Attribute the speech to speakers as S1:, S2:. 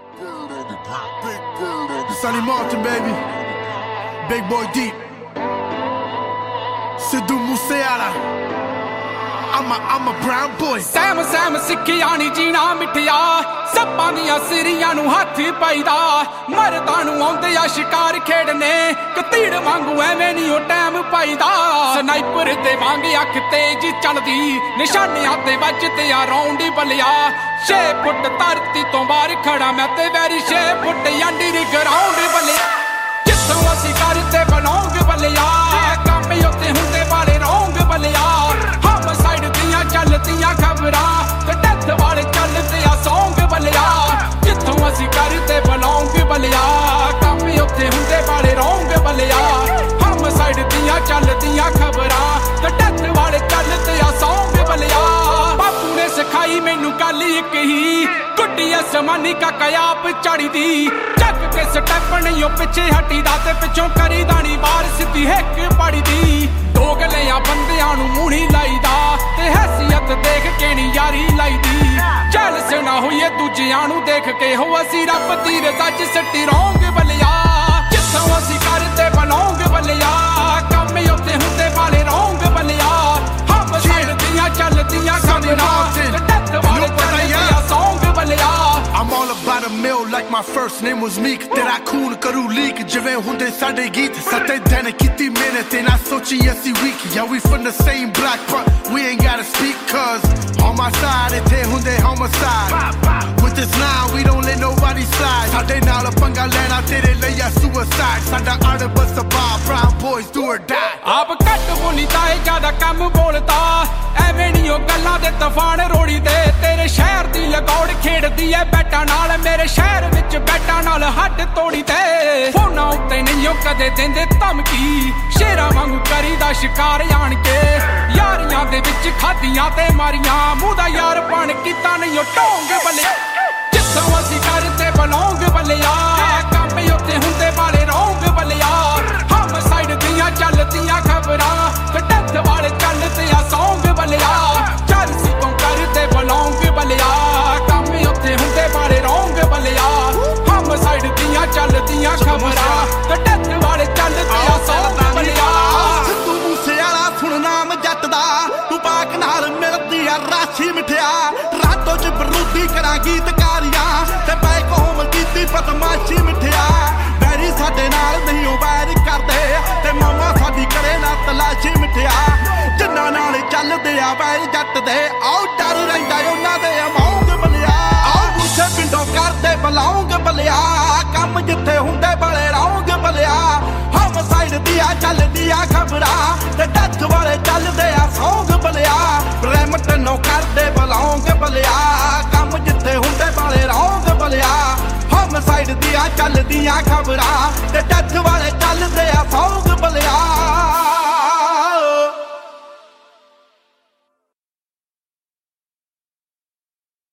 S1: Sonny Martin, baby. Big Boy Deep. Sidhu Moosewaala. I'm a brown boy.
S2: ਸੈਮ ਸਿੱਖਿਆ ਨੀ ਜੀਣਾ ਮਿੱਠਿਆ ਸੱਪਾਂ ਦੀਆਂ ਸਿਰੀਆਂ ਨੂੰ ਹੱਥ ਪਾਈਦਾ ਮਰਦਾਂ ਨੂੰ ਆਉਂਦੇ ਆ ਸ਼ਿਕਾਰ ਖੇਡਨੇ ਕਤੀੜ ਵਾਂਗੂ ਐਵੇਂ ਨਹੀਂ ਉਹ ਟਾਈਮ ਪਾਈਦਾ ਸਨਾਈਪਰ ਤੇ ਵਾਂਗ ਅੱਖ ਤੇਜ਼ ਚੱਲਦੀ ਨਿਸ਼ਾਨਿਆਂ ਤੇ ਵੱਜਦੇ ਆ ਰੌਂਡ ਬਲਿਆ 6 ਫੁੱਟ ਧਰਤੀ ਤੋਂ ਬਾਹਰ ਖੜਾ ਮੈਂ ਤੇ ਵੈਰੀ 6 ਫੁੱਟ ਅੰਡਰ ਗਰਾਊਂਡ ਬਲਿਆ ਜਿੱਥੋਂ ਅਸੀਂ ਕਰਦੇ ਬਲੌਂਗ ਬਲਿਆ ਕੰਮ ਉੱਤੇ ਹੁੰਦੇ ਵਾਲੇ ਰੌਂਗ ਬਲਿਆ ਚੱਲਦੀਆਂ ਖਬਰਾਂ ਤੇ ਡੈਥ ਵਾਲੇ ਚੱਲਦੇ ਆ ਸੌਂਗ ਬਲਿਆ ਜਿੱਥੋਂ ਅਸੀਂ ਕਰਦੇ ਬਲੌਂਗ ਬਲਿਆ ਕੰਮ ਉੱਥੇ ਹੁੰਦੇ ਵਾਲੇ ਰੌਂਗ ਬਲਿਆ ਹਮ ਸਾਈਡ ਦੀਆਂ ਚੱਲਦੀਆਂ ਖਬਰਾਂ ਤੇ ਡੈਥ ਵਾਲੇ ਚੱਲਦੇ ਆ ਸੌਂਗ ਬਲਿਆ ਬਾਪੂ ਨੇ ਸਿਖਾਈ ਮੈਨੂੰ ਗੱਲ ਇੱਕ ਹੀ ਗੁੱਡੀ ਅਸਮਾਨੀ ਕਾਕਆਪ ਚੜੀਦੀ ਚੱਕ ਕੇ ਸਟੈਪ ਨਹੀਂ ਉਹ ਪਿੱਛੇ ਹਟੀਦਾ ਤੇ ਪਿੱਛੋਂ ਕਰੀਦਾ ਨੀ ਬਾਹਰ ਸਿੱਧੀ ਹਿੱਕ ਪੜੀਦੀ ਦੋਗਲਿਆਂ ਬੰਦਿਆਂ ਨੂੰ ਮੂਹਣੀ ਲਾਈਦਾ ਤੇ ਹੈਸੀਅਤ ਦੇਖ ਕੇ ਨੀ ਯਾਰੀ ਲਾਈਦੀ ਜੈਲਸ ਨਾ ਹੋਈਏ ਦੂਜਿਆਂ ਨੂੰ ਦੇਖ ਕੇ ਹੋ ਅਸੀਂ ਰੱਬ ਦੀ ਰਜ਼ਾ ਚ ਸੱਟੀ ਰੌਂਗ ਬਲਿਆ ਜਿੱਥੋਂ ਅਸੀਂ ਕਰਦੇ ਬਲੌਂਗ ਬਲਿਆ ਕੰਮ ਉੱਤੇ ਹੁੰਦੇ ਵਾਲੇ ਰੌਂਗ ਬਲਿਆ ਹਮ ਸਾਈਡ ਦੀਆਂ ਚੱਲਦੀਆਂ ਖਬਰਾਂ ਤੇ ਡੈਥ ਵਾਲੇ ਚੱਲਦੇ ਆ ਸੌਂਗ ਬਲਿਆ
S1: I'm all about a meal like my first name was Meek ਤੇਰਾ ਖੂਨ ਕਰੂ ਲੀਕ ਜਿਵੇਂ ਹੁੰਦੇ ਸਾਡੇ ਗੀਤ ਸੱਤੇ ਦਿਨ ਕੀਤੀ ਮਿਹਨਤ ਤੇ ਨਾ ਸੋਚੀ ਅਸੀਂ weak yeah we from the same block but we ain't gotta speak cause on my side ਇੱਥੇ ਹੁੰਦੇ homicide with this line we don't let nobody slide ਸਾਡੇ ਨਾਲ ਪੰਗਾ ਲੈਣਾ ਤੇਰੇ ਲਈ ਆ suicide ਸਾਡਾ ਅੜਬਸ ਬਾਪ brown boys do or die
S2: ਆਪ ਘੱਟ ਬੋਲੀਦਾ ਏ ਜ਼ਿਆਦਾ ਕੰਮ ਬੋਲਦਾ ਐਵੇਂ ਨੀ ਉਹ ਗੱਲਾਂ ਦੇ ਤੂਫਾਨ ਰੋੜੀ ਦੇ ਤੇਰੇ ਸ਼ਹਿਰ ਦੀ ਲਗੌੜ ਖੇਡਦੀ ਐ ਬੈਟਾਂ ਨਾਲ ਮੇਰੇ ਸ਼ਹਿਰ ਵਿੱਚ ਬੈਟਾਂ ਨਾਲ ਹੱਡ ਤੋੜੀ ਤੇ ਫੋਨਾਂ ਉੱਤੇ ਨਹੀਂ ਉਹ ਕਦੇ ਦਿੰਦੇ ਧਮਕੀ ਸ਼ੇਰਾਂ ਵਾਂਗੂ ਕਰੀਦਾ ਸ਼ਿਕਾਰ ਆਣ ਕੇ ਯਾਰੀਆਂ ਦੇ ਵਿੱਚ ਖਾਦੀਆਂ ਤੇ ਮਾਰੀਆਂ ਮੂੰਹ ਦਾ ਯਾਰ ਬਣ ਕੀਤਾ ਨਹੀਂ ਉਹ ਢੋਂਗ ਬਲਿਆ ਜਿੱਥੋਂ ਅਸੀਂ ਕਰਦੇ ਬਲੌਂਗ ਬਲਿਆ ਕੰਮ ਉੱਤੇ ਹੁੰਦੇ ਵਾਲੇ ਰੌਂਗ ਬਲਿਆ ਹਮ ਸਾਈਡ ਦੀਆਂ ਚੱਲਦੀਆਂ ਖਬਰਾਂ ਤੇ ਡੈਥ ਵਾਲੇ ਚੱਲਦੇ ਆ ਸੌਂਗ ਬਲਿਆ ਜਲਸੀ ਤੋਂ ਕਰਦੇ ਬਲੌਂਗ ਬਲਿਆ ਕੰਮ ਉੱਤੇ ਹੁੰਦੇ ਵਾਲੇ ਰੌਂਗ ਬਲਿਆ ਹਮ ਸਾਈਡ ਦੀਆਂ ਚੱਲਦੀਆਂ ਖਬਰਾਂ ਤੇ ਡੈਥ ਵਾਲੇ ਚੱਲਦੇ ਆ ਸੌਂਗ ਬਲਿਆ
S3: ਸਿੱਧੂ ਮੂਸੇਵਾਲਾ ਸੁਣ ਨਾਮ ਜੱਟ ਦਾ ਤੂੰ ਪਾਕ ਨਾਲ ਮਿਲਦੀ ਆ ਰਾਸ਼ੀ ਮਿਠਿਆ ਰਾਤੋਂ ਚ ਬਰੂਦੀ ਕਰਾਂ ਗੀਤਕਾਰੀਆਂ ਤੇ ਬੈ ਕੋਮ ਕੀਤੀ ਬਦਮਾਸ਼ੀ ਮਿਠਿਆ ਬੈਰੀ ਸਾਡੇ ਨਾਲ ਨਹੀਂ ਉਹ ਬੈਰ ਕਰਦੇ ਤੇ ਮਾਮਾ ਸਾਡੀ ਕਰੇ ਨਾ ਤਲਾਸ਼ੀ ਮਿਠਿਆ ਜਿੰਨਾਂ ਨਾਲ ਚੱਲਦੇ ਆ ਬੈਰ ਜੱਟ ਦੇ ਆਉ ਡਰ ਰਹਿੰਦਾ ਉਹਨਾਂ ਦੇ ਅਮੌਂਗ ਬਲਿਆ ਆਉ ਗੁੱਸੇ ਪਿੰਡੋਂ ਕਰਦੇ ਬਲੌਂਗ ਬਲਿਆ ਕੰਮ ਜਿੱਥੇ ਹੁੰਦੇ ਬਲੇ ਰੌਂਗ ਬਲਿਆ ਹਮ ਸਾਈਡ ਦੀਆਂ ਚੱਲਦੀਆਂ ਖਬਰਾਂ ਤੇ ਡੱਥ ਵਾਲੇ ਚੱਲਦੇ ਆ ਸੌਂਗ ਬਲਿਆ ਬ੍ਰਹਮਟਨ ਨੂੰ ਕਰਦੇ ਬਲੌਂਗ ਬਲਿਆ ਕੰਮ ਜਿੱਥੇ ਹੁੰਦੇ ਬਲੇ ਰੌਂਗ ਬਲਿਆ ਹਮ ਸਾਈਡ ਦੀਆਂ ਚੱਲਦੀਆਂ ਖਬਰਾਂ ਤੇ ਡੱਥ ਵਾਲੇ